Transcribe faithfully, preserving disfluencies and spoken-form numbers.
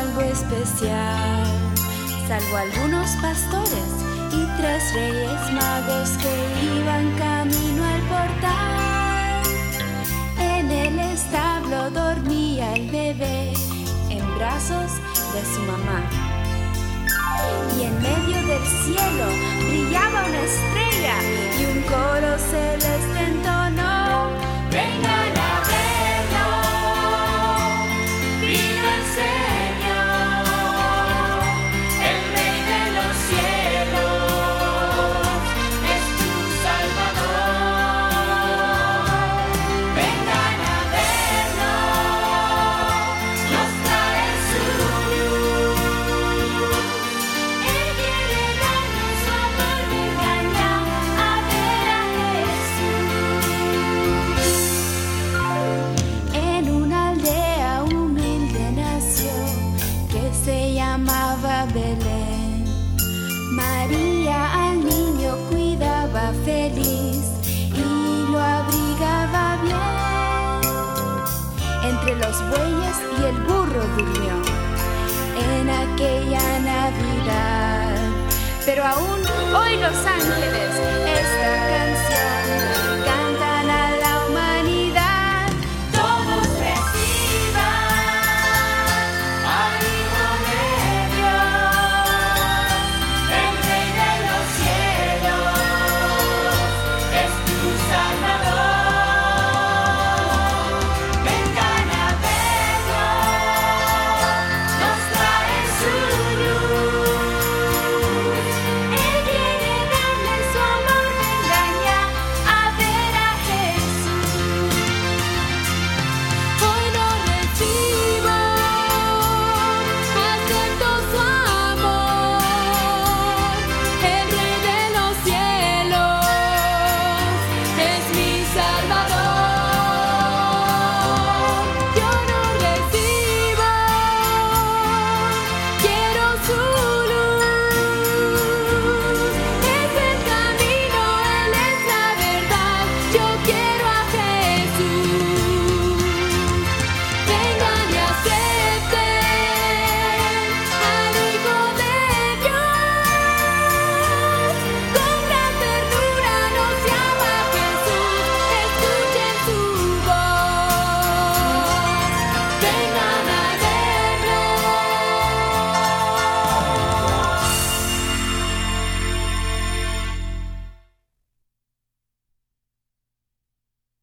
algo especial, salvo algunos pastores y tres reyes magos que iban camino al portal. En el establo dormía el bebé en brazos de su mamá. Y en medio del cielo brillaba una estrella y un coro celeste entonó: vengan a verlo, vino el Señor, el Rey de los cielos, es tu Salvador. Vengan a verlo, nos trae su luz. Él quiere darnos su amor, vengan ya a ver a Jesús. En una aldea humilde nació, que se llamaba Belén. María al niño cuidaba feliz y lo abrigaba bien. Entre los bueyes y el burro durmió en aquella Navidad. Pero aún hoy los ángeles esta canción